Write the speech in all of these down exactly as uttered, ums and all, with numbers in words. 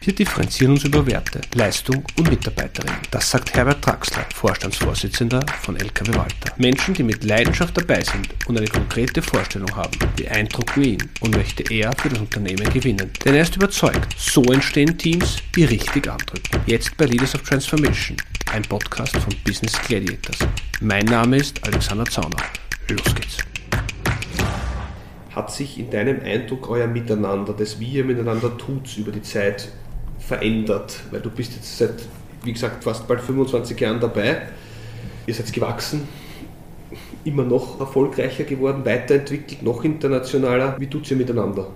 Wir differenzieren uns über Werte, Leistung und Mitarbeiterin. Das sagt Herbert Draxler, Vorstandsvorsitzender von L K W Walter. Menschen, die mit Leidenschaft dabei sind und eine konkrete Vorstellung haben, beeindrucken ihn und möchte er für das Unternehmen gewinnen. Denn er ist überzeugt, so entstehen Teams, die richtig andrücken. Jetzt bei Leaders of Transformation, ein Podcast von Business Gladiators. Mein Name ist Alexander Zauner. Los geht's. Hat sich in deinem Eindruck euer Miteinander, das wie ihr miteinander tut, über die Zeit verändert? Weil du bist jetzt seit, wie gesagt, fast bald fünfundzwanzig Jahren dabei. Ihr seid gewachsen, immer noch erfolgreicher geworden, weiterentwickelt, noch internationaler. Wie tut ihr miteinander?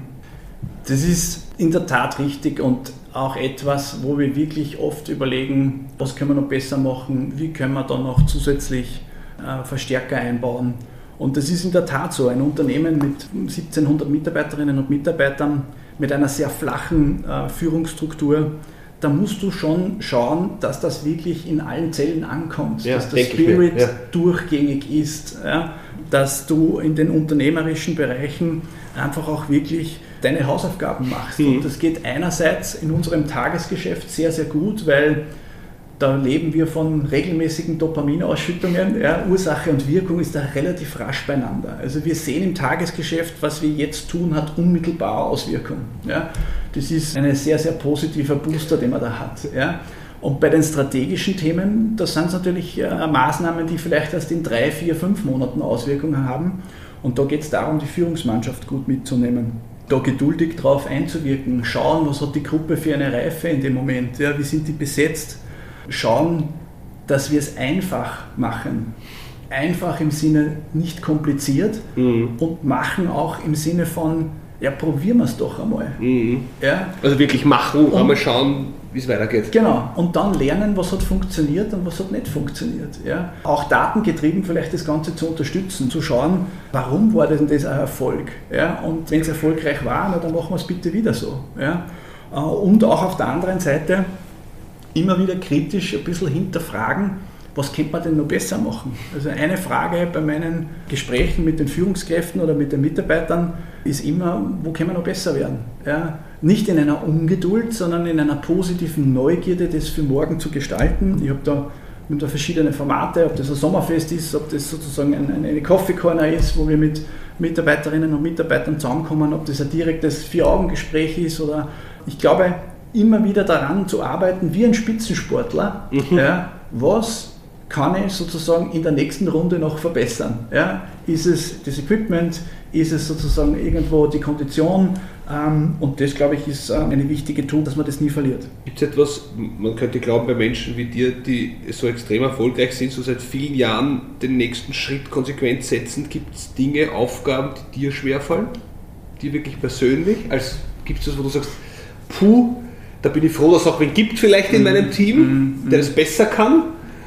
Das ist in der Tat richtig und auch etwas, wo wir wirklich oft überlegen, was können wir noch besser machen, wie können wir da noch zusätzlich äh, Verstärker einbauen. Und das ist in der Tat so, ein Unternehmen mit siebzehnhundert Mitarbeiterinnen und Mitarbeitern, mit einer sehr flachen äh, Führungsstruktur, da musst du schon schauen, dass das wirklich in allen Zellen ankommt, ja, dass der Spirit ja. durchgängig ist, ja, dass du in den unternehmerischen Bereichen einfach auch wirklich deine Hausaufgaben machst. Mhm. Und das geht einerseits in unserem Tagesgeschäft sehr, sehr gut, weil da leben wir von regelmäßigen Dopaminausschüttungen. Ja, Ursache und Wirkung ist da relativ rasch beieinander. Also wir sehen im Tagesgeschäft, was wir jetzt tun, hat unmittelbare Auswirkungen. Ja, das ist ein sehr, sehr positiver Booster, den man da hat. Ja. Und bei den strategischen Themen, das sind natürlich äh, Maßnahmen, die vielleicht erst in drei, vier, fünf Monaten Auswirkungen haben. Und da geht es darum, die Führungsmannschaft gut mitzunehmen. Da geduldig drauf einzuwirken, schauen, was hat die Gruppe für eine Reife in dem Moment, ja, wie sind die besetzt. Schauen, dass wir es einfach machen. Einfach im Sinne nicht kompliziert mhm. und machen auch im Sinne von, ja, probieren wir es doch einmal. Mhm. Ja? Also wirklich machen und einmal schauen, wie es weitergeht. Genau, und dann lernen, was hat funktioniert und was hat nicht funktioniert. Ja? Auch datengetrieben vielleicht das Ganze zu unterstützen, zu schauen, warum war denn das ein Erfolg? Ja? Und wenn es erfolgreich war, na, dann machen wir es bitte wieder so. Ja? Und auch auf der anderen Seite immer wieder kritisch ein bisschen hinterfragen, was könnte man denn noch besser machen? Also eine Frage bei meinen Gesprächen mit den Führungskräften oder mit den Mitarbeitern ist immer, wo können wir noch besser werden? Ja, nicht in einer Ungeduld, sondern in einer positiven Neugierde, das für morgen zu gestalten. Ich habe da, hab da verschiedene Formate, ob das ein Sommerfest ist, ob das sozusagen ein, eine Coffee Corner ist, wo wir mit Mitarbeiterinnen und Mitarbeitern zusammenkommen, ob das ein direktes Vier-Augen-Gespräch ist oder ich glaube, immer wieder daran zu arbeiten, wie ein Spitzensportler, mhm. ja, was kann ich sozusagen in der nächsten Runde noch verbessern? Ja? Ist es das Equipment, ist es sozusagen irgendwo die Kondition? Ähm, und das, glaube ich, ist äh, eine wichtige Tool, dass man das nie verliert. Gibt es etwas, man könnte glauben, bei Menschen wie dir, die so extrem erfolgreich sind, so seit vielen Jahren den nächsten Schritt konsequent setzen, gibt es Dinge, Aufgaben, die dir schwerfallen? Die wirklich persönlich? Als gibt es das, wo du sagst, puh, da bin ich froh, dass es auch wen gibt vielleicht in meinem Team, der das besser kann?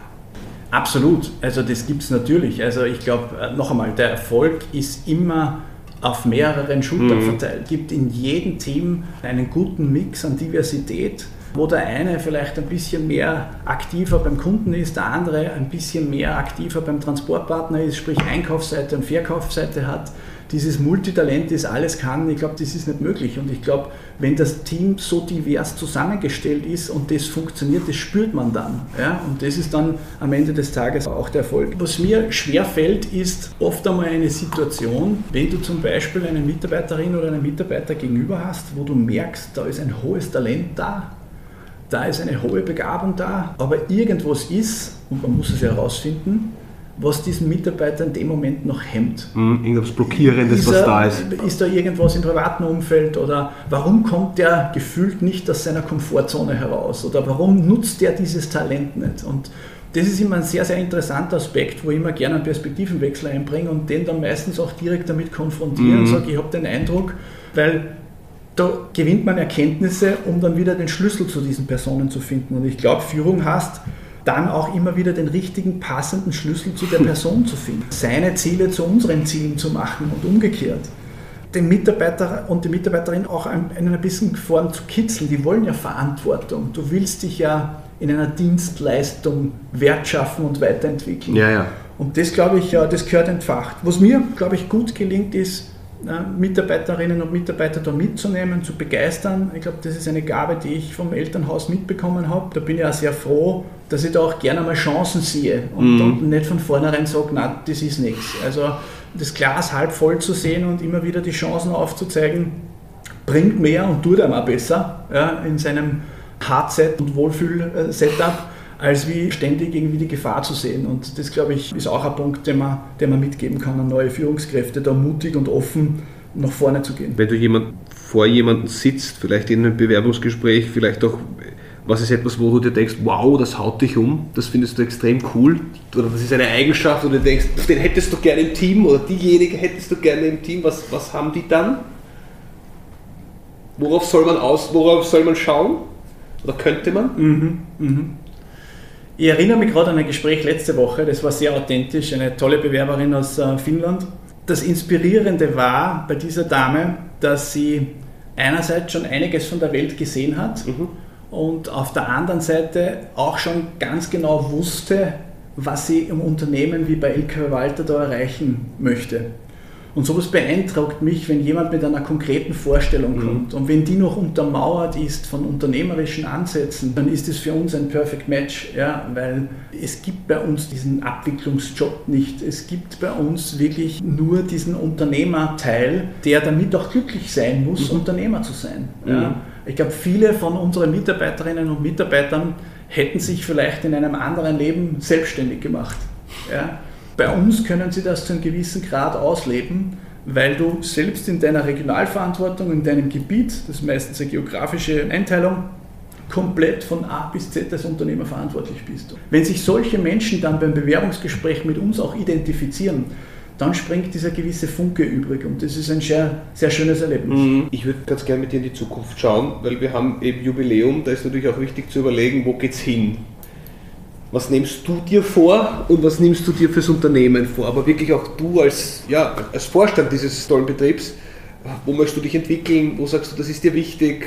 Absolut, also das gibt es natürlich. Also ich glaube, noch einmal, der Erfolg ist immer auf mehreren Schultern verteilt. Es gibt in jedem Team einen guten Mix an Diversität, wo der eine vielleicht ein bisschen mehr aktiver beim Kunden ist, der andere ein bisschen mehr aktiver beim Transportpartner ist, sprich Einkaufsseite und Verkaufsseite hat. Dieses Multitalent, das alles kann, ich glaube, das ist nicht möglich. Und ich glaube, wenn das Team so divers zusammengestellt ist und das funktioniert, das spürt man dann. Ja? Und das ist dann am Ende des Tages auch der Erfolg. Was mir schwerfällt, ist oft einmal eine Situation, wenn du zum Beispiel eine Mitarbeiterin oder einen Mitarbeiter gegenüber hast, wo du merkst, da ist ein hohes Talent da, da ist eine hohe Begabung da, aber irgendwas ist, und man muss es ja herausfinden, was diesen Mitarbeiter in dem Moment noch hemmt. Mhm, irgendwas Blockierendes, was da ist. Ist da irgendwas im privaten Umfeld oder warum kommt der gefühlt nicht aus seiner Komfortzone heraus oder warum nutzt der dieses Talent nicht? Und das ist immer ein sehr, sehr interessanter Aspekt, wo ich immer gerne einen Perspektivenwechsel einbringe und den dann meistens auch direkt damit konfrontiere mhm. und sage, ich habe den Eindruck, weil da gewinnt man Erkenntnisse, um dann wieder den Schlüssel zu diesen Personen zu finden. Und ich glaube, Führung heißt, dann auch immer wieder den richtigen, passenden Schlüssel zu der Person zu finden. Seine Ziele zu unseren Zielen zu machen und umgekehrt. Den Mitarbeiter und die Mitarbeiterin auch in einer bisschen Form zu kitzeln. Die wollen ja Verantwortung. Du willst dich ja in einer Dienstleistung wertschaffen und weiterentwickeln. Ja, ja. Und das, glaube ich, das gehört entfacht. Was mir, glaube ich, gut gelingt, ist, Mitarbeiterinnen und Mitarbeiter da mitzunehmen, zu begeistern. Ich glaube, das ist eine Gabe, die ich vom Elternhaus mitbekommen habe. Da bin ich auch sehr froh, dass ich da auch gerne mal Chancen sehe und, mhm. und nicht von vornherein sage, nein, das ist nichts. Also das Glas halb voll zu sehen und immer wieder die Chancen aufzuzeigen, bringt mehr und tut einem auch besser, ja, in seinem Hardset- und Wohlfühl-Setup, als wie ständig irgendwie die Gefahr zu sehen. Und das, glaube ich, ist auch ein Punkt, den man, den man mitgeben kann an neue Führungskräfte, da mutig und offen nach vorne zu gehen. Wenn du jemand, vor jemandem sitzt, vielleicht in einem Bewerbungsgespräch, vielleicht auch, was ist etwas, wo du dir denkst, wow, das haut dich um, das findest du extrem cool, oder das ist eine Eigenschaft, wo du denkst, den hättest du gerne im Team, oder diejenige hättest du gerne im Team, was, was haben die dann? Worauf soll man aus, worauf soll man schauen? Oder könnte man? Mhm, mhm. Ich erinnere mich gerade an ein Gespräch letzte Woche, das war sehr authentisch, eine tolle Bewerberin aus Finnland. Das Inspirierende war bei dieser Dame, dass sie einerseits schon einiges von der Welt gesehen hat mhm. und auf der anderen Seite auch schon ganz genau wusste, was sie im Unternehmen wie bei L K W Walter da erreichen möchte. Und sowas beeindruckt mich, wenn jemand mit einer konkreten Vorstellung mhm. kommt. Und wenn die noch untermauert ist von unternehmerischen Ansätzen, dann ist es für uns ein Perfect Match, ja, weil es gibt bei uns diesen Abwicklungsjob nicht. Es gibt bei uns wirklich nur diesen Unternehmerteil, der damit auch glücklich sein muss, mhm. Unternehmer zu sein. Mhm. Ja. Ich glaube, viele von unseren Mitarbeiterinnen und Mitarbeitern hätten sich vielleicht in einem anderen Leben selbstständig gemacht. Ja. Bei uns können sie das zu einem gewissen Grad ausleben, weil du selbst in deiner Regionalverantwortung, in deinem Gebiet, das ist meistens eine geografische Einteilung, komplett von A bis Z als Unternehmer verantwortlich bist. Wenn sich solche Menschen dann beim Bewerbungsgespräch mit uns auch identifizieren, dann springt dieser gewisse Funke übrig und das ist ein sehr, sehr schönes Erlebnis. Ich würde ganz gerne mit dir in die Zukunft schauen, weil wir haben eben Jubiläum, da ist natürlich auch wichtig zu überlegen, wo geht's hin? Was nimmst du dir vor und was nimmst du dir fürs Unternehmen vor? Aber wirklich auch du als, ja, als Vorstand dieses tollen Betriebs, wo möchtest du dich entwickeln? Wo sagst du, das ist dir wichtig?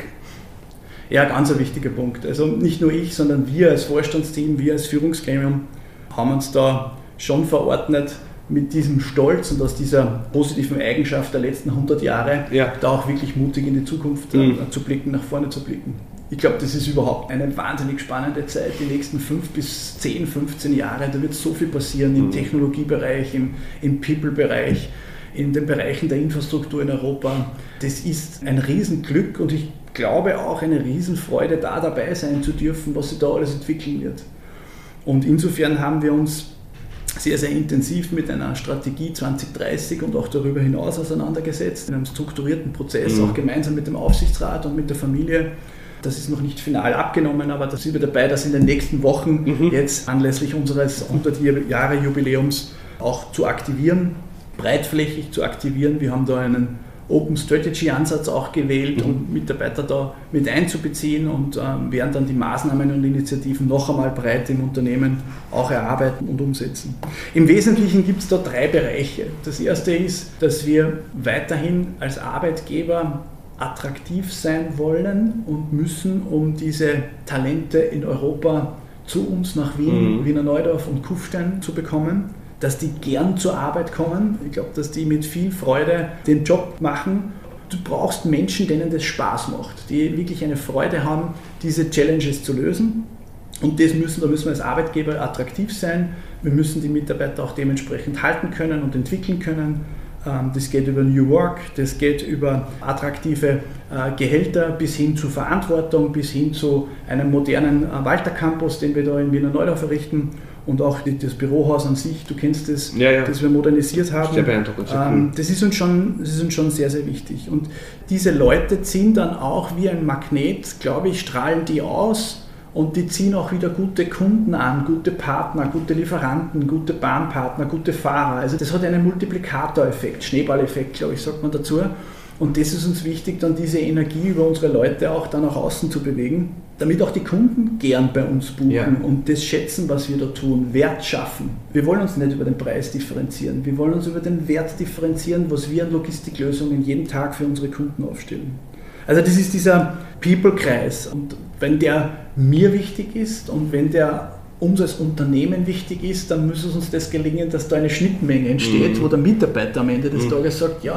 Ja, ganz ein wichtiger Punkt. Also nicht nur ich, sondern wir als Vorstandsteam, wir als Führungsgremium haben uns da schon verordnet, mit diesem Stolz und aus dieser positiven Eigenschaft der letzten hundert Jahre ja. da auch wirklich mutig in die Zukunft mhm. äh, zu blicken, nach vorne zu blicken. Ich glaube, das ist überhaupt eine wahnsinnig spannende Zeit, die nächsten fünf bis zehn, fünfzehn Jahre. Da wird so viel passieren im Technologiebereich, im, im People-Bereich, in den Bereichen der Infrastruktur in Europa. Das ist ein Riesenglück und ich glaube auch eine Riesenfreude, da dabei sein zu dürfen, was sich da alles entwickeln wird. Und insofern haben wir uns sehr, sehr intensiv mit einer Strategie zwanzig dreißig und auch darüber hinaus auseinandergesetzt, in einem strukturierten Prozess, mhm. auch gemeinsam mit dem Aufsichtsrat und mit der Familie. Das ist noch nicht final abgenommen, aber da sind wir dabei, das in den nächsten Wochen mhm. jetzt anlässlich unseres hundert Jahre Jubiläums auch zu aktivieren, breitflächig zu aktivieren. Wir haben da einen Open Strategy Ansatz auch gewählt, mhm. um Mitarbeiter da mit einzubeziehen und ähm, werden dann die Maßnahmen und Initiativen noch einmal breit im Unternehmen auch erarbeiten und umsetzen. Im Wesentlichen gibt es da drei Bereiche. Das erste ist, dass wir weiterhin als Arbeitgeber attraktiv sein wollen und müssen, um diese Talente in Europa zu uns nach Wien, mhm. Wiener Neudorf und Kufstein zu bekommen, dass die gern zur Arbeit kommen. Ich glaube, dass die mit viel Freude den Job machen. Du brauchst Menschen, denen das Spaß macht, die wirklich eine Freude haben, diese Challenges zu lösen. Und das müssen, da müssen wir als Arbeitgeber attraktiv sein. Wir müssen die Mitarbeiter auch dementsprechend halten können und entwickeln können. Das geht über New Work, das geht über attraktive Gehälter bis hin zu Verantwortung, bis hin zu einem modernen Walter Campus, den wir da in Wiener Neudorf errichten und auch das Bürohaus an sich, du kennst das, ja, ja. das wir modernisiert haben. Sehr beeindruckend, sehr cool. Das ist uns schon, das ist uns schon sehr, sehr wichtig. Und diese Leute ziehen dann auch wie ein Magnet, glaube ich, strahlen die aus. Und die ziehen auch wieder gute Kunden an, gute Partner, gute Lieferanten, gute Bahnpartner, gute Fahrer. Also das hat einen Multiplikatoreffekt, Schneeballeffekt, glaube ich, sagt man dazu. Und das ist uns wichtig, dann diese Energie über unsere Leute auch dann nach außen zu bewegen, damit auch die Kunden gern bei uns buchen ja. und das schätzen, was wir da tun, Wert schaffen. Wir wollen uns nicht über den Preis differenzieren, wir wollen uns über den Wert differenzieren, was wir an Logistiklösungen jeden Tag für unsere Kunden aufstellen. Also das ist dieser People-Kreis und wenn der mir wichtig ist und wenn der uns als Unternehmen wichtig ist, dann muss es uns das gelingen, dass da eine Schnittmenge entsteht, mhm. wo der Mitarbeiter am Ende des mhm. Tages sagt, ja,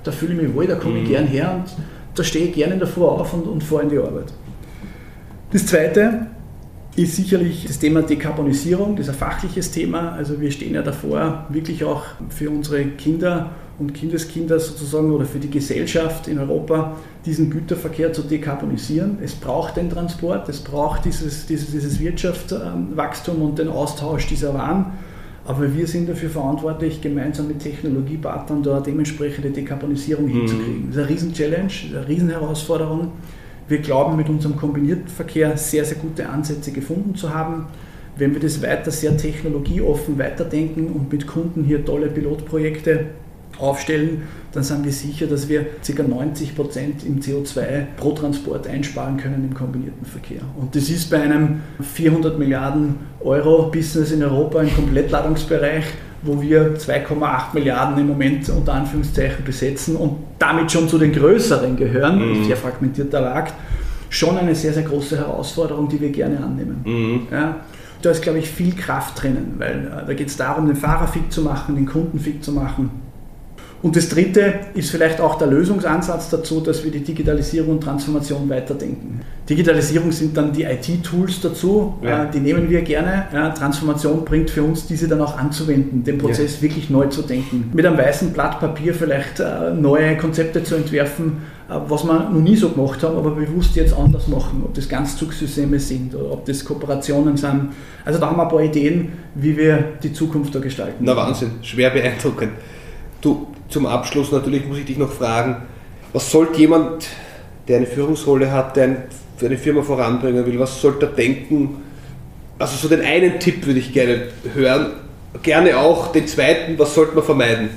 da fühle ich mich wohl, da komme ich mhm. gern her und da stehe ich gerne in der Früh auf und, und fahre in die Arbeit. Das Zweite ist sicherlich das Thema Dekarbonisierung, das ist ein fachliches Thema. Also wir stehen ja davor, wirklich auch für unsere Kinder und Kindeskinder sozusagen oder für die Gesellschaft in Europa diesen Güterverkehr zu dekarbonisieren. Es braucht den Transport, es braucht dieses, dieses, dieses Wirtschaftswachstum und den Austausch dieser Waren. Aber wir sind dafür verantwortlich, gemeinsam mit Technologiepartnern da dementsprechende Dekarbonisierung mhm. hinzukriegen. Das ist eine Riesen-Challenge, das ist eine Riesenherausforderung. Wir glauben, mit unserem kombinierten Verkehr sehr, sehr gute Ansätze gefunden zu haben. Wenn wir das weiter sehr technologieoffen weiterdenken und mit Kunden hier tolle Pilotprojekte aufstellen, dann sind wir sicher, dass wir ca. neunzig Prozent im C O zwei pro Transport einsparen können im kombinierten Verkehr. Und das ist bei einem vierhundert Milliarden Euro Business in Europa im Komplettladungsbereich, wo wir zwei Komma acht Milliarden im Moment unter Anführungszeichen besetzen und damit schon zu den größeren gehören, mhm. sehr fragmentierter Markt, schon eine sehr, sehr große Herausforderung, die wir gerne annehmen. Mhm. Ja, da ist, glaube ich, viel Kraft drinnen, weil äh, da geht es darum, den Fahrer fit zu machen, den Kunden fit zu machen. Und das Dritte ist vielleicht auch der Lösungsansatz dazu, dass wir die Digitalisierung und Transformation weiterdenken. Digitalisierung sind dann die I T-Tools dazu, ja. äh, die nehmen wir gerne. Ja, Transformation bringt für uns, diese dann auch anzuwenden, den Prozess ja. wirklich neu zu denken. Mit einem weißen Blatt Papier vielleicht äh, neue Konzepte zu entwerfen, äh, was wir noch nie so gemacht haben, aber bewusst jetzt anders machen. Ob das Ganzzugssysteme sind oder ob das Kooperationen sind. Also da haben wir ein paar Ideen, wie wir die Zukunft da gestalten. Na Wahnsinn, schwer beeindruckend. Du, zum Abschluss natürlich muss ich dich noch fragen, was sollte jemand, der eine Führungsrolle hat, der eine Firma voranbringen will, was sollte er denken? Also so den einen Tipp würde ich gerne hören, gerne auch den zweiten, was sollte man vermeiden?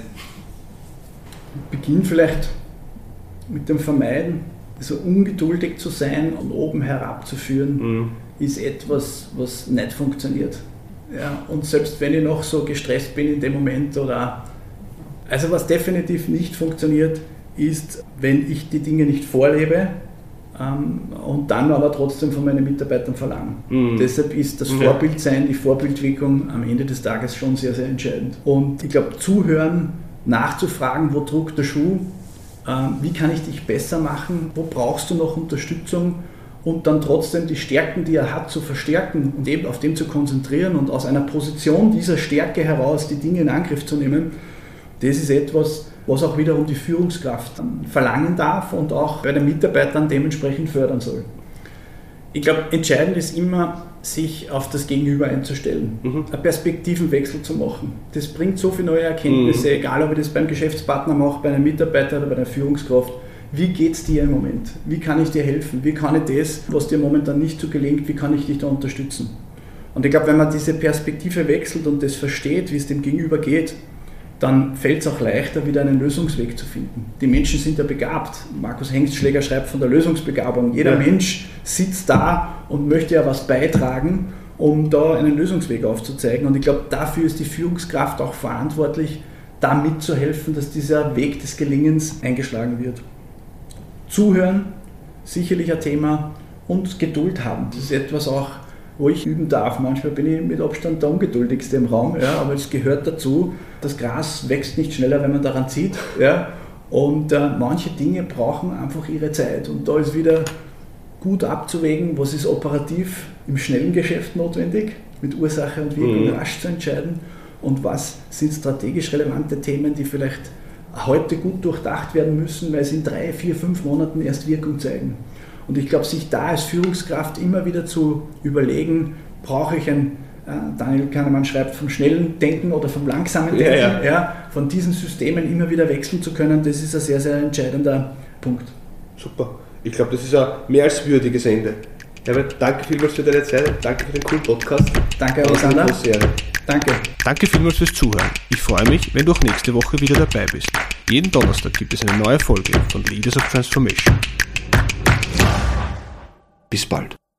Beginn vielleicht mit dem Vermeiden, so ungeduldig zu sein und oben herabzuführen, mhm. ist etwas, was nicht funktioniert. Ja, und selbst wenn ich noch so gestresst bin in dem Moment oder Also was definitiv nicht funktioniert, ist, wenn ich die Dinge nicht vorlebe ähm, und dann aber trotzdem von meinen Mitarbeitern verlange. Mhm. Deshalb ist das ja. Vorbildsein, die Vorbildwirkung am Ende des Tages schon sehr, sehr entscheidend. Und ich glaube, zuhören, nachzufragen, wo drückt der Schuh, ähm, wie kann ich dich besser machen, wo brauchst du noch Unterstützung und dann trotzdem die Stärken, die er hat, zu verstärken und eben auf dem zu konzentrieren und aus einer Position dieser Stärke heraus die Dinge in Angriff zu nehmen. Das ist etwas, was auch wiederum die Führungskraft verlangen darf und auch bei den Mitarbeitern dementsprechend fördern soll. Ich glaube, entscheidend ist immer, sich auf das Gegenüber einzustellen, mhm. einen Perspektivenwechsel zu machen. Das bringt so viele neue Erkenntnisse, mhm. egal ob ich das beim Geschäftspartner mache, bei einem Mitarbeiter oder bei einer Führungskraft. Wie geht es dir im Moment? Wie kann ich dir helfen? Wie kann ich das, was dir momentan nicht so gelingt, wie kann ich dich da unterstützen? Und ich glaube, wenn man diese Perspektive wechselt und das versteht, wie es dem Gegenüber geht, dann fällt es auch leichter, wieder einen Lösungsweg zu finden. Die Menschen sind ja begabt. Markus Hengstschläger schreibt von der Lösungsbegabung. Jeder ja. Mensch sitzt da und möchte ja was beitragen, um da einen Lösungsweg aufzuzeigen. Und ich glaube, dafür ist die Führungskraft auch verantwortlich, da mitzuhelfen, dass dieser Weg des Gelingens eingeschlagen wird. Zuhören, sicherlich ein Thema, und Geduld haben. Das ist etwas auch, wo ich üben darf. Manchmal bin ich mit Abstand der Ungeduldigste im Raum, ja, aber es gehört dazu. Das Gras wächst nicht schneller, wenn man daran zieht. Ja, und äh, manche Dinge brauchen einfach ihre Zeit. Und da ist wieder gut abzuwägen, was ist operativ im schnellen Geschäft notwendig, mit Ursache und Wirkung mhm. rasch zu entscheiden, und was sind strategisch relevante Themen, die vielleicht heute gut durchdacht werden müssen, weil sie in drei, vier, fünf Monaten erst Wirkung zeigen. Und ich glaube, sich da als Führungskraft immer wieder zu überlegen, brauche ich ein, äh, Daniel Kahnemann schreibt, vom schnellen Denken oder vom langsamen Denken, ja, ja. Ja, von diesen Systemen immer wieder wechseln zu können, das ist ein sehr, sehr entscheidender Punkt. Super. Ich glaube, das ist ein mehr als würdiges Ende. Herbert, danke vielmals für deine Zeit, danke für den coolen Podcast. Danke, Alexander. Danke. Danke vielmals fürs Zuhören. Ich freue mich, wenn du auch nächste Woche wieder dabei bist. Jeden Donnerstag gibt es eine neue Folge von Leaders of Transformation. Bis bald.